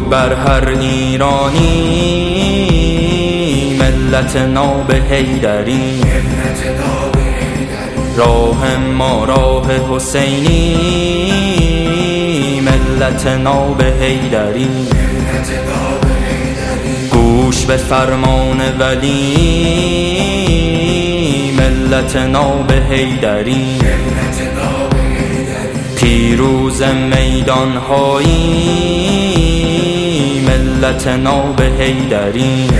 بر هر ایرانی ملت ناب حیدری. راه ما راه حسینی ملت ناب حیدری. گوش به فرمان ولی ملت ناب حیدری. پیروز میدان هایی ملت ناب حیدری.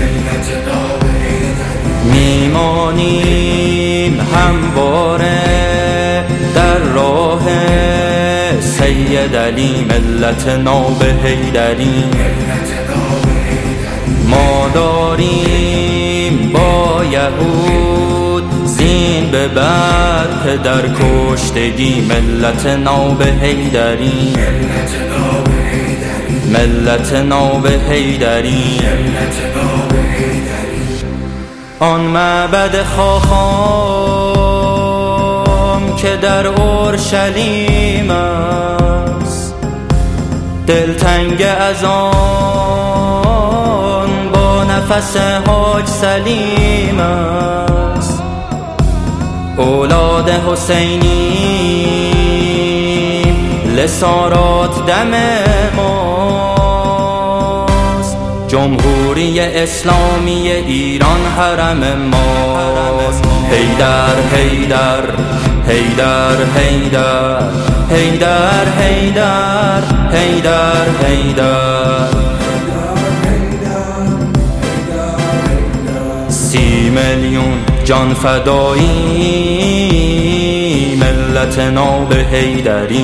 میمانیم همواره در راه سید علی ملت ناب حیدری. ما داریم با یهود زین به بعد پدر کشتگی ملت ناب حیدری. ملت ناب حیدری. آن معبد خاخام که در اورشلیم است، دلتنگ از آن با نفس حاج سلیم است. اولاد حسینی لسارات دم ماست. جمهوری اسلامی ایران حرم ماست. حیدر حیدر حیدر حیدر حیدر حیدر حیدر حیدر. 30 میلیون جان فدایی ملت ناب حیدری.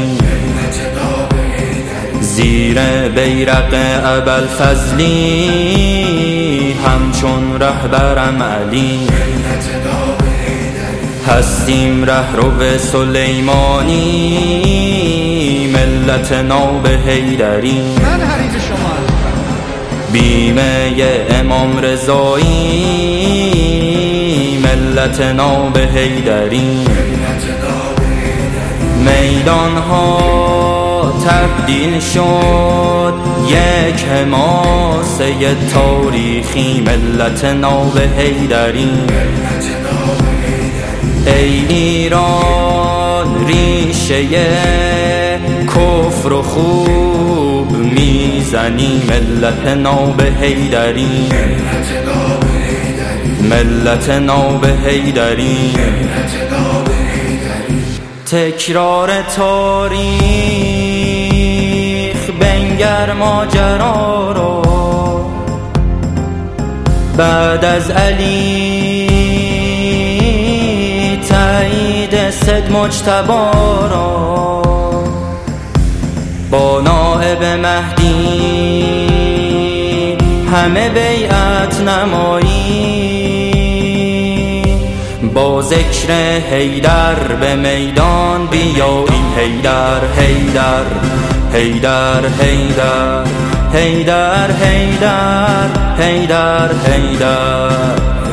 زیر بیرق ابوالفضلی همچون رهبرم علی. هستیم رهرو سلیمانی ملت ناب حیدری. من حریف شما بیمه امام رضایی ملت ناب حیدری. میدان ها تبدیل شد یک حماسه تاریخی ملت ناب حیدری. ای ایران ریشه کفر و خوب میزنی ملت ناب حیدری. ملت ناب حیدری. تکرار تاریخ بنگر ماجرا رو. بعد از علی تایید سید مجتبی را با نائب مهدی همه بیعت نمایی. با ذکر حیدر به میدان بیاییم. حیدر حیدر حیدر حیدر حیدر حیدر حیدر حیدر.